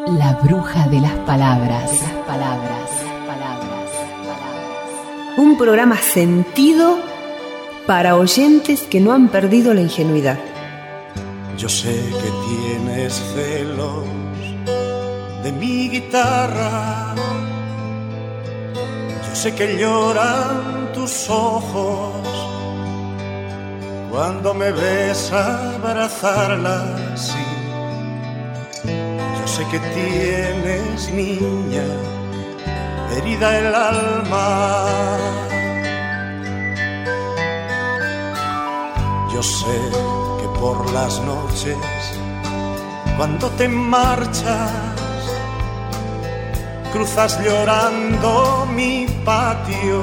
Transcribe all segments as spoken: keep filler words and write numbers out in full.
La bruja de las palabras. De las palabras, palabras, palabras. Un programa sentido para oyentes que no han perdido la ingenuidad. Yo sé que tienes celos de mi guitarra. Yo sé que lloran tus ojos cuando me ves abrazarla así. Yo sé que tienes, niña, herida el alma. Yo sé que por las noches, cuando te marchas, cruzas llorando mi patio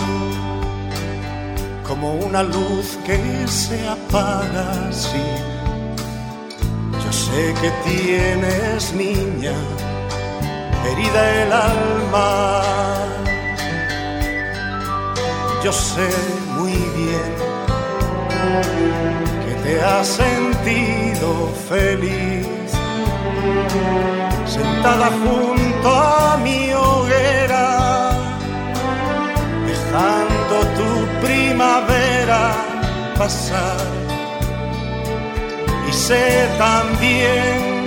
como una luz que se apaga así. Yo sé que tienes, niña, herida el alma. Yo sé muy bien que te has sentido feliz sentada junto a mi hoguera, dejando tu primavera pasar. Y sé también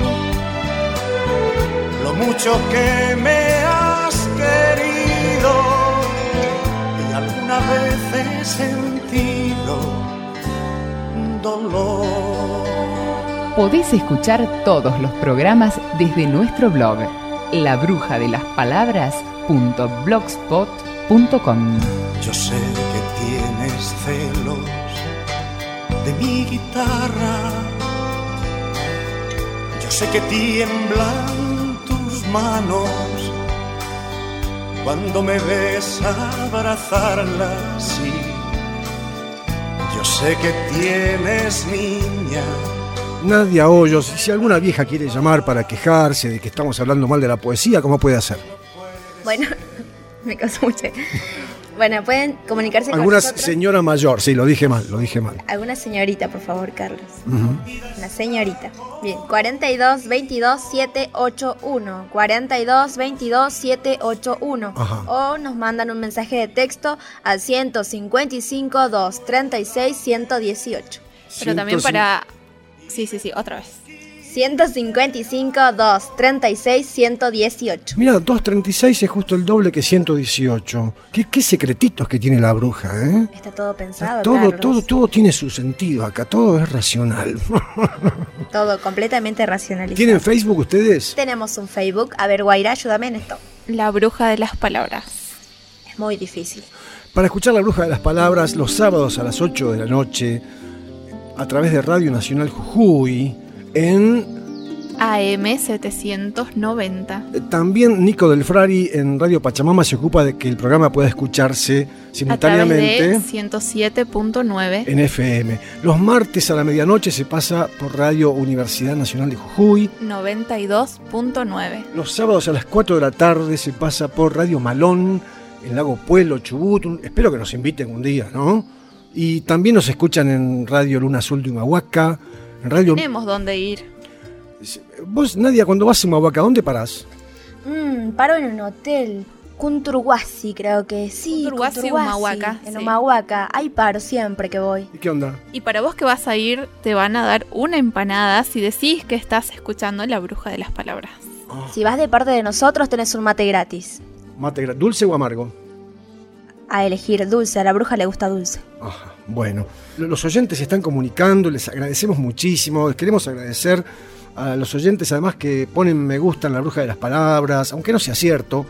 lo mucho que me has querido, y alguna vez he sentido dolor. Podés escuchar todos los programas desde nuestro blog, la bruja de las palabras punto blogspot punto com. Yo sé que tienes celos de mi guitarra. Yo sé que tiemblan tus manos cuando me ves abrazarla así. Yo sé que tienes, niña, Nadia Hoyos. Si alguna vieja quiere llamar para quejarse de que estamos hablando mal de la poesía, ¿cómo puede hacer? Bueno, me causó mucho. Bueno, pueden comunicarse con Alguna nosotros. señora mayor, sí, lo dije mal, lo dije mal. Alguna señorita, por favor, Carlos. Uh-huh. Una señorita. Bien, cuarenta y dos, veintidós, setecientos ochenta y uno. cuarenta y dos, veintidós, setecientos ochenta y uno. Ajá. O nos mandan un mensaje de texto al ciento cincuenta y cinco, doscientos treinta y seis, ciento dieciocho. Pero también para... Sí, sí, sí, otra vez. ciento cincuenta y cinco, doscientos treinta y seis, ciento dieciocho. Mira, doscientos treinta y seis es justo el doble que ciento dieciocho. ¿Qué, qué secretitos que tiene la bruja, ¿eh? Está todo pensado, Todo, Carlos. todo, todo tiene su sentido acá, todo es racional. Todo completamente racionalizado. ¿Tienen Facebook ustedes? Tenemos un Facebook. A ver, Guaira, ayúdame en esto. La bruja de las palabras. Es muy difícil. Para escuchar La Bruja de las Palabras los sábados a las ocho de la noche a través de Radio Nacional Jujuy en... A M setecientos noventa. También Nico del Frari en Radio Pachamama se ocupa de que el programa pueda escucharse simultáneamente a través de ciento siete punto nueve en F M. Los martes a la medianoche se pasa por Radio Universidad Nacional de Jujuy. noventa y dos punto nueve. Los sábados a las cuatro de la tarde se pasa por Radio Malón en Lago Puelo, Chubut. Espero que nos inviten un día, ¿no? Y también nos escuchan en Radio Luna Azul de Humahuaca, en Radio... Tenemos dónde ir. Vos, Nadia, cuando vas a Humahuaca, ¿dónde parás? Mm, paro en un hotel. Cunturhuasi, creo que sí. Cunturhuasi, Humahuaca, En sí. Humahuaca. Ahí paro siempre que voy. ¿Y qué onda? Y para vos que vas a ir, te van a dar una empanada si decís que estás escuchando La Bruja de las Palabras. Oh, Si vas de parte de nosotros, tenés un mate gratis. mate gra- ¿dulce o amargo? A elegir dulce. A la bruja le gusta dulce. Ajá, bueno, los oyentes se están comunicando, les agradecemos muchísimo, les queremos agradecer a los oyentes además que ponen me gusta en La Bruja de las Palabras, aunque no sea cierto,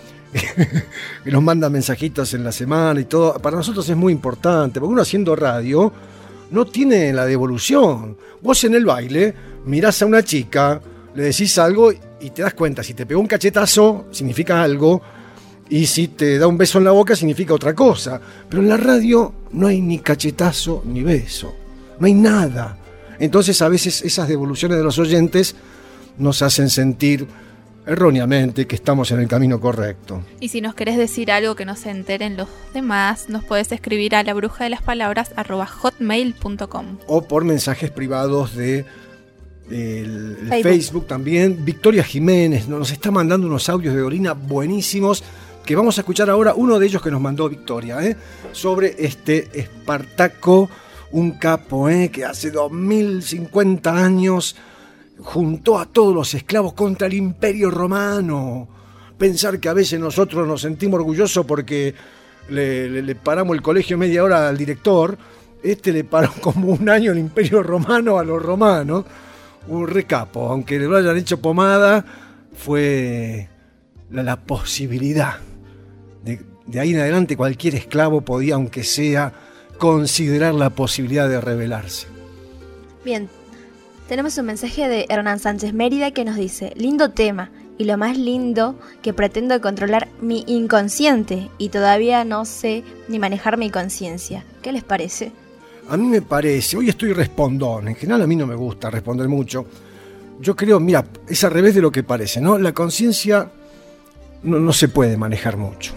que nos mandan mensajitos en la semana y todo. Para nosotros es muy importante, porque uno haciendo radio no tiene la devolución. Vos en el baile mirás a una chica, le decís algo y te das cuenta, si te pegó un cachetazo significa algo, y si te da un beso en la boca significa otra cosa. Pero en la radio no hay ni cachetazo ni beso, no hay nada. Entonces a veces esas devoluciones de los oyentes nos hacen sentir erróneamente que estamos en el camino correcto. Y si nos querés decir algo que no se enteren los demás, nos podés escribir a labrujadelas.palabras arroba hotmail punto com. O por mensajes privados de el, el Facebook. Facebook también. Victoria Jiménez nos está mandando unos audios de Dolina buenísimos, que vamos a escuchar ahora, uno de ellos que nos mandó Victoria, ¿eh? sobre este Espartaco, un capo ¿eh? que hace dos mil cincuenta años juntó a todos los esclavos contra el Imperio Romano. Pensar que a veces nosotros nos sentimos orgullosos porque le, le, le paramos el colegio media hora al director, este le paró como un año el Imperio Romano a los romanos. Un recapo, aunque le lo hayan hecho pomada, fue la, la posibilidad. De, de ahí en adelante cualquier esclavo podía, aunque sea, considerar la posibilidad de rebelarse. Bien, tenemos un mensaje de Hernán Sánchez Mérida que nos dice: lindo tema, y lo más lindo que pretendo controlar mi inconsciente y todavía no sé ni manejar mi conciencia. ¿Qué les parece? A mí me parece, hoy estoy respondón, en general a mí no me gusta responder mucho. Yo creo, mira, es al revés de lo que parece, ¿no? La conciencia no, no se puede manejar mucho.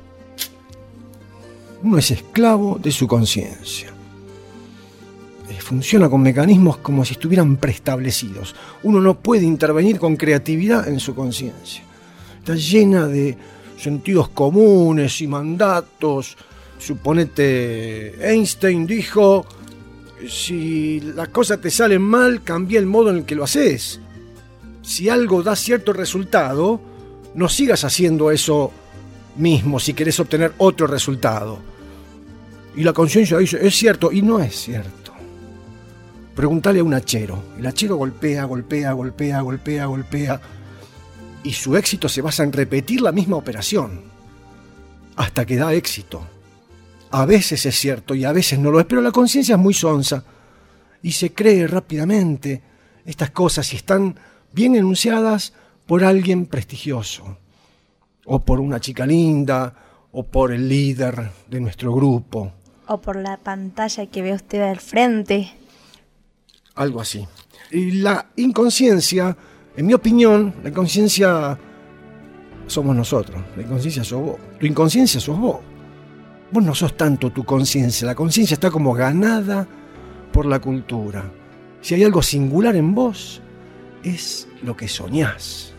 Uno es esclavo de su conciencia. Eh, funciona con mecanismos como si estuvieran preestablecidos. Uno no puede intervenir con creatividad en su conciencia. Está llena de sentidos comunes y mandatos. Suponete, Einstein dijo, si las cosas te salen mal, cambia el modo en el que lo haces. Si algo da cierto resultado, no sigas haciendo eso mismo si querés obtener otro resultado. Y la conciencia dice, es cierto, y no es cierto. Preguntale a un hachero. El hachero golpea, golpea, golpea, golpea, golpea, y su éxito se basa en repetir la misma operación hasta que da éxito. A veces es cierto y a veces no lo es, pero la conciencia es muy sonsa y se cree rápidamente estas cosas si están bien enunciadas por alguien prestigioso, o por una chica linda, o por el líder de nuestro grupo. O por la pantalla que ve usted al frente. Algo así. Y la inconsciencia, en mi opinión, la inconsciencia somos nosotros. La inconsciencia sos vos. Tu inconsciencia sos vos. Vos no sos tanto tu conciencia. La conciencia está como ganada por la cultura. Si hay algo singular en vos, es lo que soñás.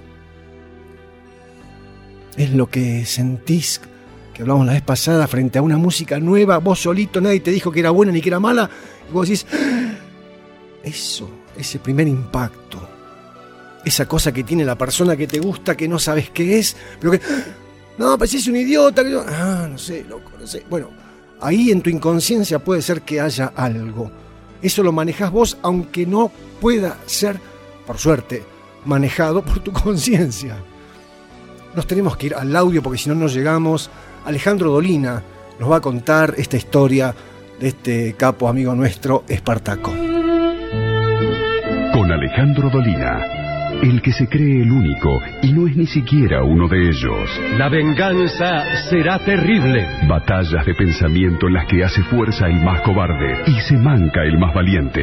Es lo que sentís, que hablamos la vez pasada, frente a una música nueva, vos solito, nadie te dijo que era buena ni que era mala, y vos decís, eso, ese primer impacto, esa cosa que tiene la persona que te gusta, que no sabes qué es, pero que, no, pues es un idiota, que yo, ah, no sé, loco, no sé. Bueno, ahí en tu inconsciencia puede ser que haya algo. Eso lo manejás vos, aunque no pueda ser, por suerte, manejado por tu conciencia. Nos tenemos que ir al audio porque si no, no llegamos. Alejandro Dolina nos va a contar esta historia de este capo amigo nuestro, Espartaco. Con Alejandro Dolina, el que se cree el único y no es ni siquiera uno de ellos. La venganza será terrible. Batallas de pensamiento en las que hace fuerza el más cobarde y se manca el más valiente.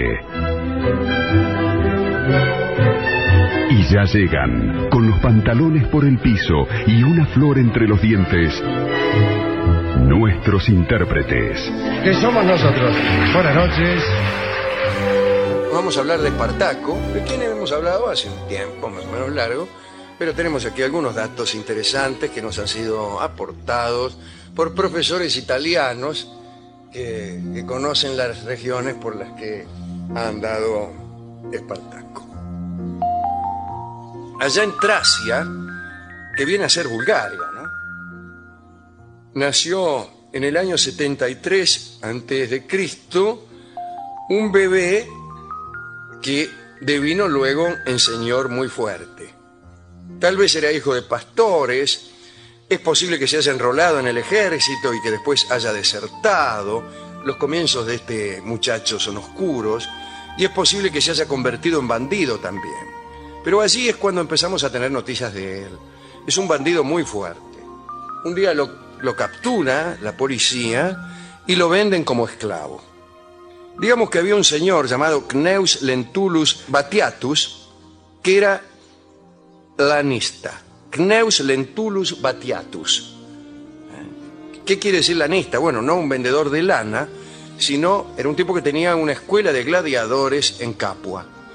Y ya llegan, con los pantalones por el piso y una flor entre los dientes, nuestros intérpretes. ¿Qué somos nosotros? Buenas noches. Vamos a hablar de Espartaco, de quien hemos hablado hace un tiempo más o menos largo, pero tenemos aquí algunos datos interesantes que nos han sido aportados por profesores italianos que, que conocen las regiones por las que ha andado Espartaco. Allá en Tracia, que viene a ser Bulgaria, ¿no? Nació en el año setenta y tres antes de Cristo un bebé que devino luego en señor muy fuerte. Tal vez era hijo de pastores, es posible que se haya enrolado en el ejército y que después haya desertado. Los comienzos de este muchacho son oscuros y es posible que se haya convertido en bandido también. Pero allí es cuando empezamos a tener noticias de él. Es un bandido muy fuerte. Un día lo, lo captura la policía y lo venden como esclavo. Digamos que había un señor llamado Cneus Lentulus Batiatus que era lanista. Cneus Lentulus Batiatus. ¿Qué quiere decir lanista? Bueno, no un vendedor de lana, sino era un tipo que tenía una escuela de gladiadores en Capua.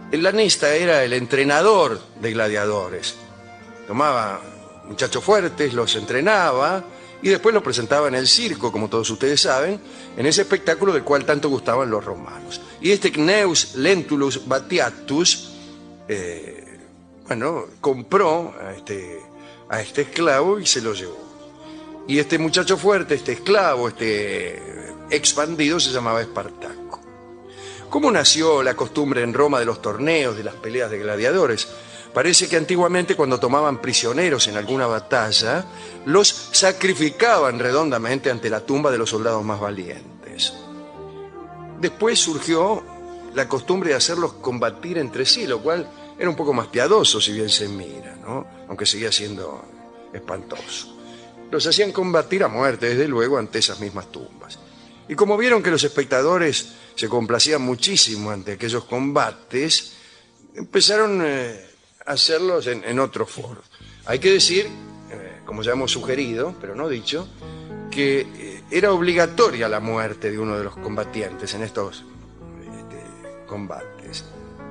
El lanista era el entrenador de gladiadores. Tomaba muchachos fuertes, los entrenaba y después los presentaba en el circo, como todos ustedes saben, en ese espectáculo del cual tanto gustaban los romanos. Y este Cneus Lentulus Batiatus, eh, bueno, compró a este, a este esclavo y se lo llevó. Y este muchacho fuerte, este esclavo, este expandido, se llamaba Espartaco. ¿Cómo nació la costumbre en Roma de los torneos, de las peleas de gladiadores? Parece que antiguamente, cuando tomaban prisioneros en alguna batalla, los sacrificaban redondamente ante la tumba de los soldados más valientes. Después surgió la costumbre de hacerlos combatir entre sí, lo cual era un poco más piadoso, si bien se mira, ¿no? Aunque seguía siendo espantoso. Los hacían combatir a muerte, desde luego, ante esas mismas tumbas. Y como vieron que los espectadores se complacían muchísimo ante aquellos combates, empezaron eh, a hacerlos en, en otros foros. Hay que decir, eh, como ya hemos sugerido, pero no dicho, que eh, era obligatoria la muerte de uno de los combatientes en estos este, combates.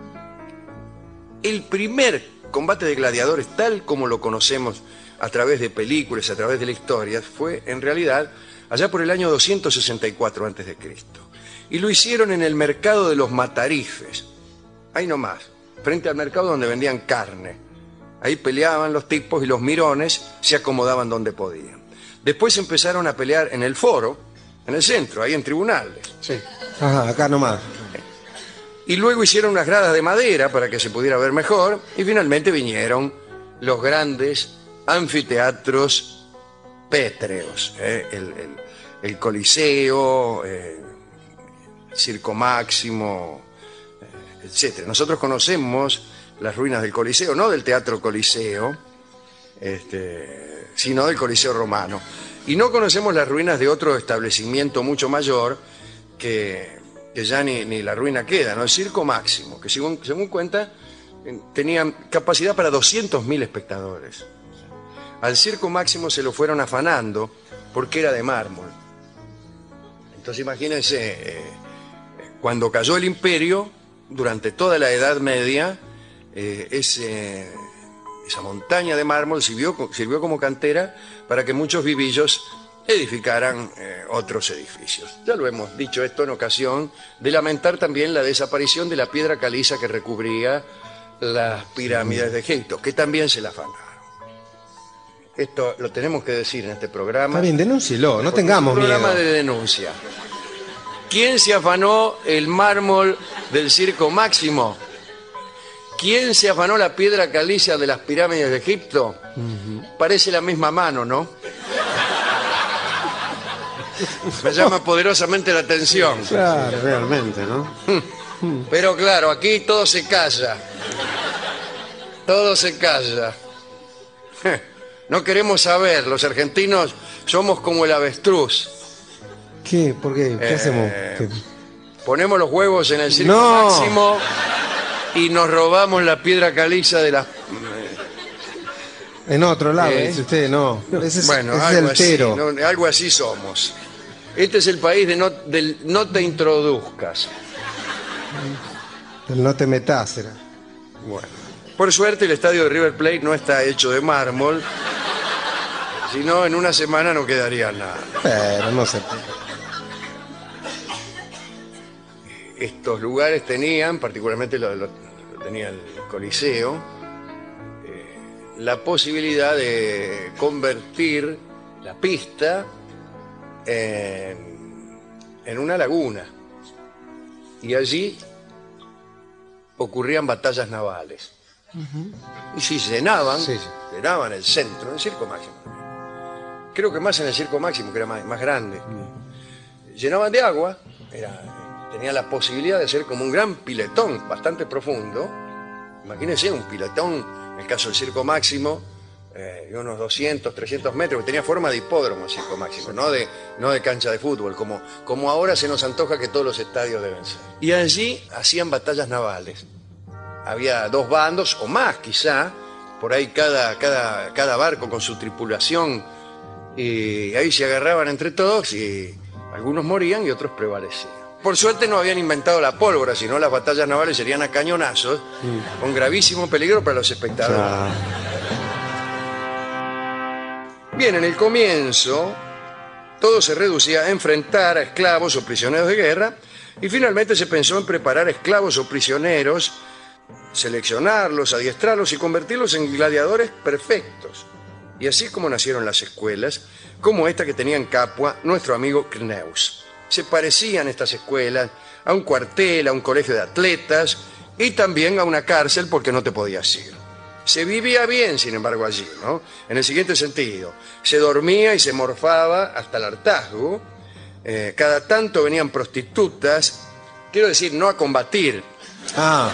El primer combate de gladiadores, tal como lo conocemos a través de películas, a través de la historia, fue en realidad allá por el año doscientos sesenta y cuatro antes de Cristo. Y lo hicieron en el mercado de los Matarifes, ahí nomás, frente al mercado donde vendían carne. Ahí peleaban los tipos y los mirones se acomodaban donde podían. Después empezaron a pelear en el foro, en el centro, ahí en tribunales. Sí. Ajá, acá nomás. Y luego hicieron unas gradas de madera para que se pudiera ver mejor, y finalmente vinieron los grandes anfiteatros pétreos, ¿eh? el, el, el Coliseo, eh, el Circo Máximo, eh, etcétera. Nosotros conocemos las ruinas del Coliseo, no del Teatro Coliseo, este, sino del Coliseo Romano. Y no conocemos las ruinas de otro establecimiento mucho mayor que, que ya ni, ni la ruina queda, ¿no? El Circo Máximo, que según, según cuenta tenían capacidad para doscientos mil espectadores. Al Circo Máximo se lo fueron afanando porque era de mármol. Entonces imagínense, eh, cuando cayó el imperio, durante toda la Edad Media, eh, ese, esa montaña de mármol sirvió, sirvió como cantera para que muchos vivillos edificaran eh, otros edificios. Ya lo hemos dicho esto en ocasión de lamentar también la desaparición de la piedra caliza que recubría las pirámides de Egipto, que también se la afanaron. Esto lo tenemos que decir en este programa. Está bien, denúncielo, no tengamos miedo. Es un programa de denuncia. ¿Quién se afanó el mármol del Circo Máximo? ¿Quién se afanó la piedra caliza de las pirámides de Egipto? Uh-huh. Parece la misma mano, ¿no? Me llama poderosamente la atención. Claro, realmente, ¿no? Pero claro, aquí todo se calla. Todo se calla. No queremos saber, los argentinos somos como el avestruz. ¿Qué? ¿Por qué? ¿Qué eh, hacemos? ¿Qué? Ponemos los huevos en el Circo No. Máximo y nos robamos la piedra caliza de las... En otro lado, ¿Eh? dice usted, no. Ese es, bueno, ese es algo el así, tero. no, algo así somos. Este es el país de no, del no te introduzcas. El no te metas, era. Bueno, por suerte el estadio de River Plate no está hecho de mármol, si no en una semana no quedaría nada. Pero no se... Estos lugares tenían, particularmente lo, lo, lo tenía el Coliseo, eh, la posibilidad de convertir la pista en, en una laguna. Y allí ocurrían batallas navales. Uh-huh. Y si llenaban, sí, sí. llenaban el centro, en el Circo Máximo. Creo que más en el Circo Máximo, que era más, más grande. Uh-huh. Llenaban de agua, era, tenía la posibilidad de ser como un gran piletón, bastante profundo. Imagínense un piletón, en el caso del Circo Máximo, eh, de unos doscientos, trescientos metros, que tenía forma de hipódromo el Circo Máximo, no de, no de cancha de fútbol, como, como ahora se nos antoja que todos los estadios deben ser. Y allí hacían batallas navales. Había dos bandos, o más quizá, por ahí cada, cada, cada barco con su tripulación, y ahí se agarraban entre todos y algunos morían y otros prevalecían. Por suerte no habían inventado la pólvora, sino las batallas navales serían a cañonazos, mm. con gravísimo peligro para los espectadores. Ah. Bien, en el comienzo, todo se reducía a enfrentar a esclavos o prisioneros de guerra, y finalmente se pensó en preparar esclavos o prisioneros, seleccionarlos, adiestrarlos y convertirlos en gladiadores perfectos. Y así es como nacieron las escuelas, como esta que tenía en Capua nuestro amigo Kneus. Se parecían estas escuelas a un cuartel, a un colegio de atletas y también a una cárcel porque no te podías ir. Se vivía bien, sin embargo, allí, ¿no? En el siguiente sentido, se dormía y se morfaba hasta el hartazgo. Eh, cada tanto venían prostitutas, quiero decir, no a combatir. Ah.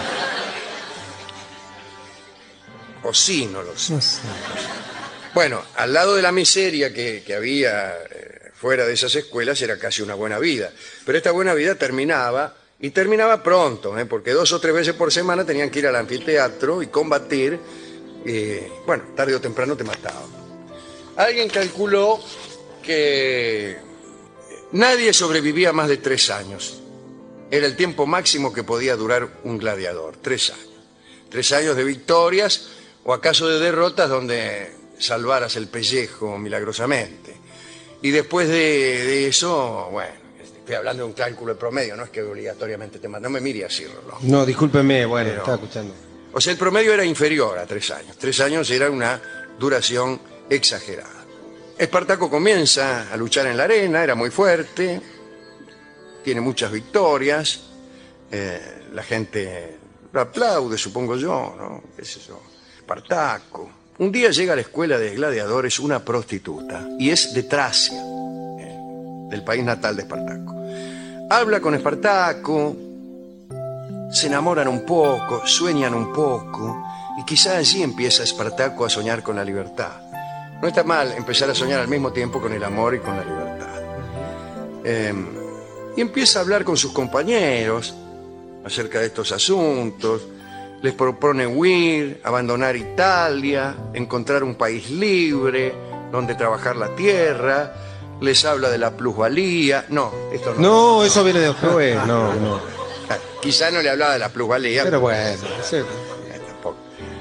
O sí, no lo sé. No sé. Bueno, al lado de la miseria que, que había eh, fuera de esas escuelas era casi una buena vida. Pero esta buena vida terminaba, y terminaba pronto, ¿eh? Porque dos o tres veces por semana tenían que ir al anfiteatro y combatir. Y, bueno, tarde o temprano te mataban. Alguien calculó que nadie sobrevivía más de tres años. Era el tiempo máximo que podía durar un gladiador, tres años. Tres años de victorias o acaso de derrotas donde salvaras el pellejo milagrosamente. Y después de, de eso, bueno, estoy hablando de un cálculo de promedio, no es que obligatoriamente te matan. No me mire así, Rolón. No, discúlpeme, bueno, Pero, estaba escuchando. O sea, el promedio era inferior a tres años. Tres años era una duración exagerada. Espartaco comienza a luchar en la arena, era muy fuerte, tiene muchas victorias, eh, la gente lo aplaude, supongo yo, ¿no? ¿Qué sé yo? Espartaco. Un día llega a la escuela de gladiadores una prostituta, y es de Tracia, eh, del país natal de Espartaco. Habla con Espartaco, se enamoran un poco, sueñan un poco, y quizá allí empieza Espartaco a soñar con la libertad. No está mal empezar a soñar al mismo tiempo con el amor y con la libertad. Eh, y empieza a hablar con sus compañeros acerca de estos asuntos. Les propone huir, abandonar Italia, encontrar un país libre, donde trabajar la tierra. Les habla de la plusvalía. No, esto no. No, eso viene después. No, no. Quizá no le hablaba de la plusvalía. Pero bueno, sí. Tampoco.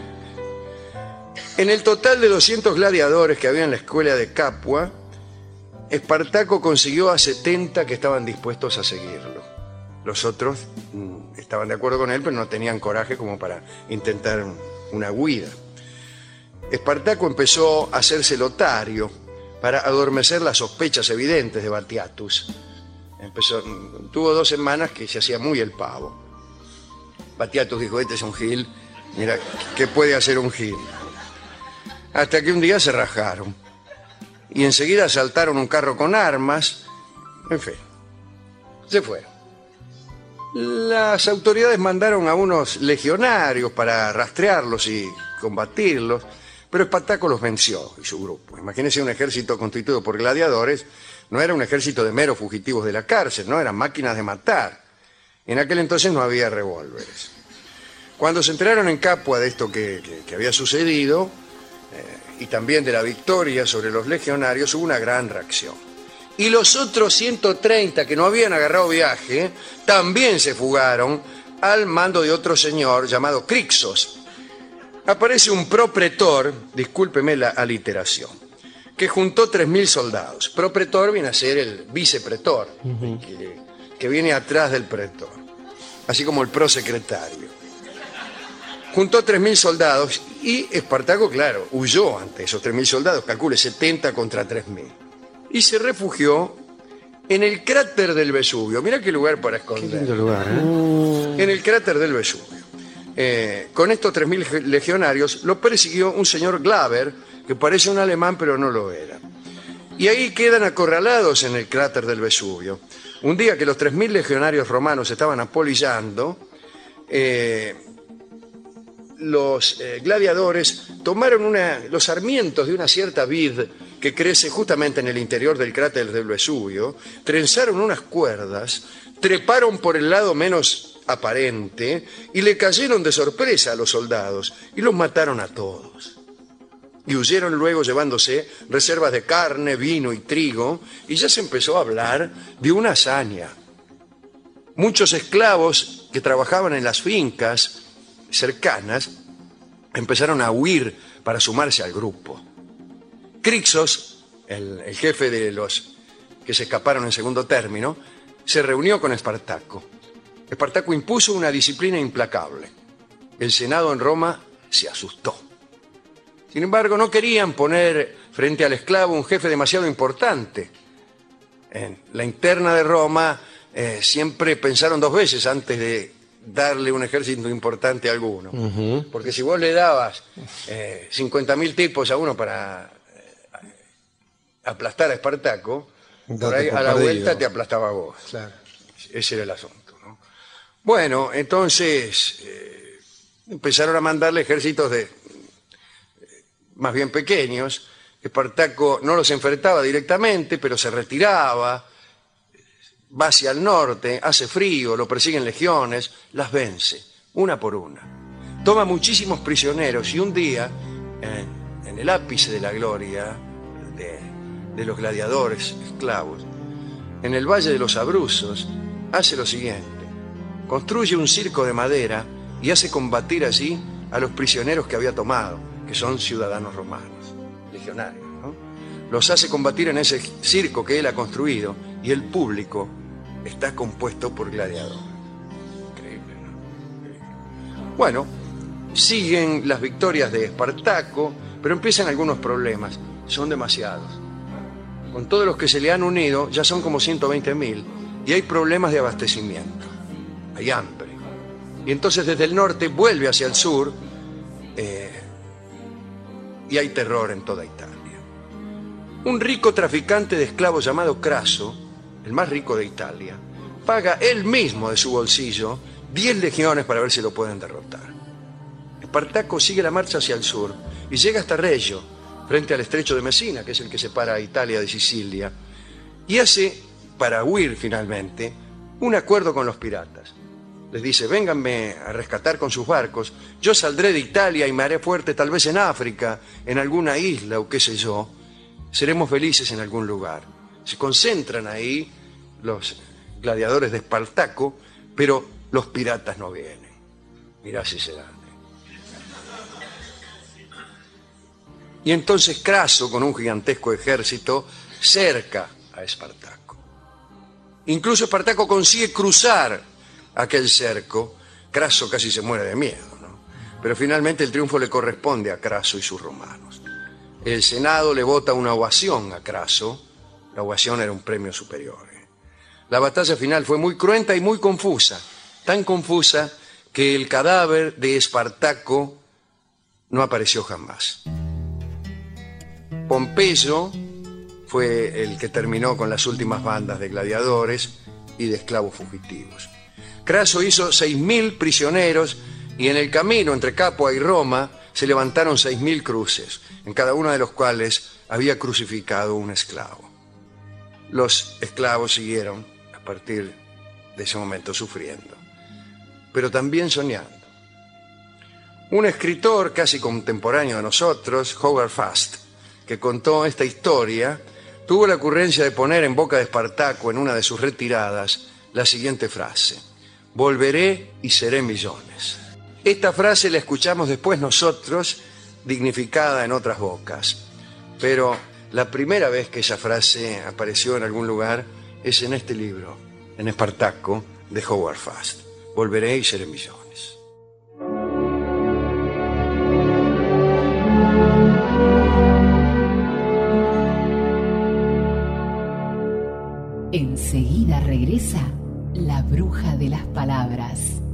En el total de doscientos gladiadores que había en la escuela de Capua, Espartaco consiguió a setenta que estaban dispuestos a seguirlo. Los otros mm, estaban de acuerdo con él, pero no tenían coraje como para intentar una huida. Espartaco empezó a hacerse lotario para adormecer las sospechas evidentes de Batiatus. Empezó, tuvo dos semanas que se hacía muy el pavo. Batiatus dijo, este es un gil, mira, ¿qué puede hacer un gil? Hasta que un día se rajaron y enseguida asaltaron un carro con armas. En fin, se fueron. Las autoridades mandaron a unos legionarios para rastrearlos y combatirlos, pero Espartaco los venció y su grupo. Imagínense un ejército constituido por gladiadores, no era un ejército de meros fugitivos de la cárcel, no, eran máquinas de matar. En aquel entonces no había revólveres. Cuando se enteraron en Capua de esto que, que, que había sucedido, eh, y también de la victoria sobre los legionarios, hubo una gran reacción. Y los otros ciento treinta que no habían agarrado viaje también se fugaron al mando de otro señor llamado Crixos. Aparece un propretor, discúlpeme la aliteración, que juntó tres mil soldados. Propretor viene a ser el vicepretor, uh-huh. que, que viene atrás del pretor, así como el prosecretario. Juntó tres mil soldados y Espartaco, claro, huyó ante esos tres mil soldados, calcule setenta contra tres mil. Y se refugió en el cráter del Vesubio. Mirá qué lugar para esconder. Qué lindo lugar, ¿eh? En el cráter del Vesubio. Eh, con estos tres mil legionarios lo persiguió un señor Glaber, que parece un alemán, pero no lo era. Y ahí quedan acorralados en el cráter del Vesubio. Un día que los tres mil legionarios romanos estaban apolillando, eh, los eh, gladiadores tomaron una, los sarmientos de una cierta vid que crece justamente en el interior del cráter del Vesubio, trenzaron unas cuerdas, treparon por el lado menos aparente y le cayeron de sorpresa a los soldados y los mataron a todos. Y huyeron luego llevándose reservas de carne, vino y trigo, y ya se empezó a hablar de una hazaña. muchos esclavos que trabajaban en las fincas cercanas empezaron a huir para sumarse al grupo. Crixos, el, el jefe de los que se escaparon en segundo término, se reunió con Espartaco. Espartaco impuso una disciplina implacable. El Senado en Roma se asustó. Sin embargo, no querían poner frente al esclavo un jefe demasiado importante. En la interna de Roma eh, siempre pensaron dos veces antes de darle un ejército importante a alguno. Uh-huh. Porque si vos le dabas eh, cincuenta mil tipos a uno para eh, aplastar a Espartaco, Date por ahí por a la perdido. Vuelta te aplastaba a vos. Claro. Ese era el asunto, ¿no? Bueno, entonces eh, empezaron a mandarle ejércitos de eh, más bien pequeños. Espartaco no los enfrentaba directamente, pero se retiraba, va hacia el norte, hace frío, lo persiguen legiones, las vence, una por una. Toma muchísimos prisioneros y un día, en, en el ápice de la gloria de, de los gladiadores esclavos, en el Valle de los Abruzos, hace lo siguiente: construye un circo de madera y hace combatir allí a los prisioneros que había tomado, que son ciudadanos romanos, legionarios, ¿no? Los hace combatir en ese circo que él ha construido y el público está compuesto por gladiadores. Increíble, ¿no? Increíble. Bueno, siguen las victorias de Espartaco, pero empiezan algunos problemas. Son demasiados. Con todos los que se le han unido, ya son como ciento veinte mil, y hay problemas de abastecimiento. Hay hambre. Y entonces desde el norte vuelve hacia el sur, eh, y hay terror en toda Italia. Un rico traficante de esclavos llamado Craso, el más rico de Italia, paga él mismo de su bolsillo diez legiones para ver si lo pueden derrotar. Espartaco sigue la marcha hacia el sur y llega hasta Reggio, frente al estrecho de Messina, que es el que separa a Italia de Sicilia, y hace, para huir finalmente, un acuerdo con los piratas. Les dice: vénganme a rescatar con sus barcos, yo saldré de Italia y me haré fuerte tal vez en África, en alguna isla o qué sé yo, seremos felices en algún lugar. Se concentran ahí los gladiadores de Espartaco, pero los piratas no vienen. Mirá si se dan. Y entonces Craso, con un gigantesco ejército, cerca a Espartaco. Incluso Espartaco consigue cruzar aquel cerco. Craso casi se muere de miedo, ¿no? Pero finalmente el triunfo le corresponde a Craso y sus romanos. El Senado le vota una ovación a Craso. La ovación era un premio superior. La batalla final fue muy cruenta y muy confusa, tan confusa que el cadáver de Espartaco no apareció jamás. Pompeyo fue el que terminó con las últimas bandas de gladiadores y de esclavos fugitivos. Craso hizo seis mil prisioneros y en el camino entre Capua y Roma se levantaron seis mil cruces, en cada uno de los cuales había crucificado un esclavo. Los esclavos siguieron a partir de ese momento sufriendo, pero también soñando. Un escritor casi contemporáneo de nosotros, Howard Fast, que contó esta historia, tuvo la ocurrencia de poner en boca de Espartaco en una de sus retiradas la siguiente frase: volveré y seré millones. Esta frase la escuchamos después nosotros, dignificada en otras bocas, pero la primera vez que esa frase apareció en algún lugar es en este libro, en Espartaco, de Howard Fast. Volveré y seré millones. Enseguida regresa la bruja de las palabras.